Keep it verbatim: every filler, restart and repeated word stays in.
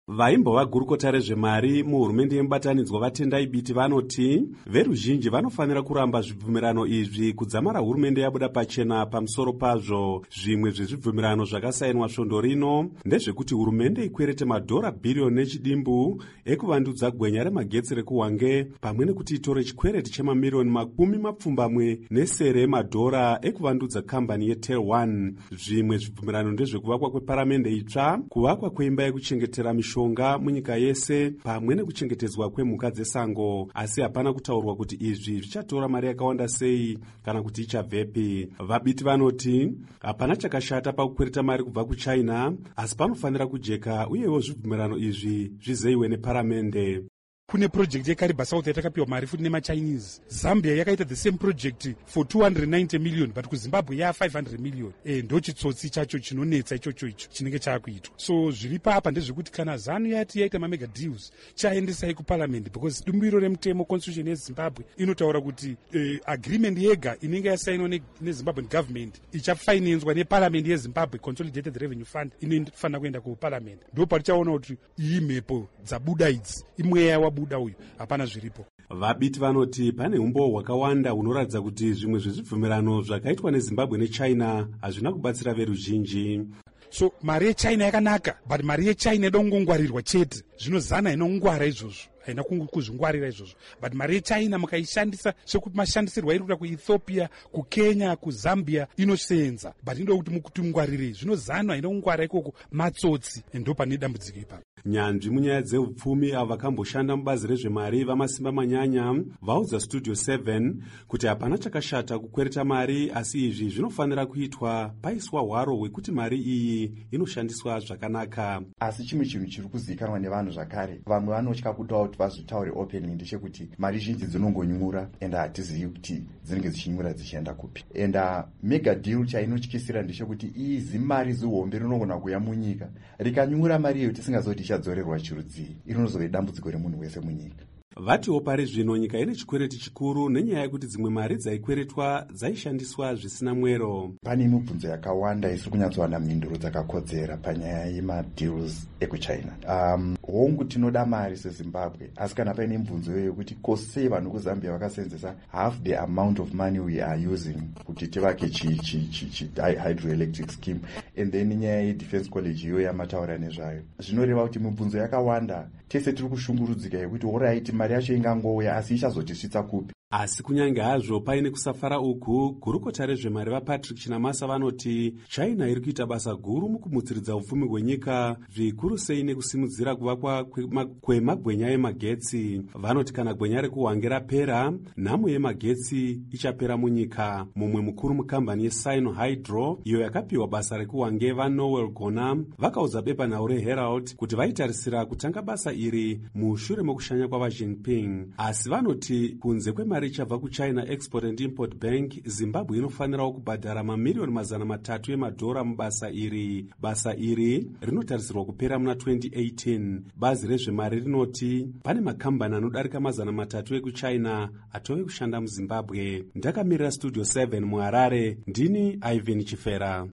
Vaimbova gurukota rezvemari muhurumende yemubatanidzwa vatendai biti vanoti veruzhinji vanofanira kuramba zvibvumirano izvi kudzamara hurumende yabuda pachena pamusoro pazvo. Zvimwe zvezvibvumirano zvakasainwa svondo rino ndezvekuti hurumende ikwerete madhora bhiriyoni nechidimbu ekuvandudza gwenya remagetsi rekuhwange, pamwe nekuti itore chikwereti chemamiriyoni makumi mapfumbamwe nesere emadhora ekuvandudza kambani yetel one. Zvimwe zvibvumirano ndezvekuvakwa kweparamende itsva, kuvakwa kweimba yekuchengetera mishonga munyika yese, pamwe nekuchengetedzwa kwemhuka dzesango. Asi hapana kutaurwa kuti izvi zvichatora mari yakawanda sei kana kuti ichabvepi. Vabiti vanoti hapana chakashata pakukwereta mari kubva kuchina, asi panofanira kujeka uyewo zvibvumirano izvi zvizeyiwe neparamende. Kune project yeKariba South yatakapiwa mari futi nemachinese. Zambia yakaita the same project for two hundred ninety million, but kuZimbabwe ya five hundred million. E, ndo chitsotsi chacho chinonetsa ichocho icho chinenge chakuitwa. So zviri papa ndezvekuti kana ZANU yati yaita mamega deals chaendesai kuparliament, because dumbiro remutemo constitution yeZimbabwe inotaura kuti e, agreement yega inenge yasainwa neZimbabwean government ichafinanzwa neparliament yeZimbabwe Consolidated Revenue Fund inofanira kuenda kuparliament. Ndo parichaona kuti iyi mhepo dzabuda idzi imweya wabuda uyu hapana zviripo. Vabiti vanoti pane umbo hwakawanda hunoratidza kuti zvimwe zvezvibvumirano zvakaitwa neZimbabwe nechina hazvina kubatsira veruzhinji. So mari yechina yakanaka, but mari yechina inoda kungongwarirwa chete. Zvino ZANU inongwara izvozvo, haina kuzvingwarira izvozvo, but mari yechina mukaishandisa sekuti mashandisirwa iri kuda kuEthiopia, kuKenya, kuZambia inosenza, but inoda kuti mukuti mungwarire. Zvino ZANU haina kungwara ikoko, matsotsi, ndo pane dambudziko ipapo. Nyanzvi munyaya dzeupfumi avo vakamboshanda mubazi rezvemari vamasimba manyanya vaudza Studio seven kuti hapana chakashata kukwereta mari, asi izvi zvinofanira kuitwa paiswa hwaro hwekuti mari iyi inoshandiswa zvakanaka. Asi chimwe chinhu chiri kuzivikanwa nevanhu zvakare, vamwe vanotya kutaura kuti vazvitaure openly, ndechekuti mari zhinji dzinongonyura ende hatizivi kuti dzinenge dzichinyura dzichienda kupi. Enda mega deal chainotyisira ndechekuti izi mari zihombe rinogona kuuya munyika rikanyura mari iyo tisingazoti ichadzorerwa chirudzii. Inozove dambudziko remunhu wese munyika. Vatiwo pari zvino nyika ine chikwereti chikuru nenyaya yekuti dzimwe mari dzaikweretwa dzaishandiswa zvisina mwero. Pane mibvunzo yakawanda isiri kunyatsowana mhinduro dzakakodzera panyaya yemadeals ekuchina. Um, hongu tinoda mari seZimbabwe, asi kana paine mibvunzo yokuti kosei vanhu kuZambia vakasenzesa half the amount of money we are using kuti tivake chi, chi, chi, chi hydroelectric scheme, and then nyaya yedefense college iyo yamataura nezvayo, zvinoreva kuti mibvunzo yakawanda tese tiri kushungurudzika yekuti alright mari yacho ingangouya asi ichazotisvitsa kupi. Asi kunyange hazvo paine kusafara uku, gurukota rezvemari vaPatrick Chinamasa vanoti China iri kuita basa guru mukumutsiridza upfumi hwenyika, zvikuru sei nekusimudzira kuvakwa kwemagwenya emagetsi. Vanoti kana gwenya rekuhwange rapera, nhamo yemagetsi ichapera munyika. Mumwe mukuru mukambani yeSino Hydro iyo yakapiwa basa rekuhwange vaNoel Gona vakaudza bepanhau reHerald kuti vaitarisira kutanga basa iri mushure mokushanya kwava Jinping. Asi vanoti kunze kwemari ichabva kuChina Export and Import Bank, Zimbabwe inofanirawo kubhadhara mamiriyoni mazana matatu emadhora mubasa iri. Basa iri rinotarisirwa kupera muna twenty eighteen. Bazi rezvemari rinoti pane makambani anodarika mazana matatu ekuChina atove kushanda muZimbabwe. Ndakamirira Studio seven muHarare, ndini Ivan Chifera.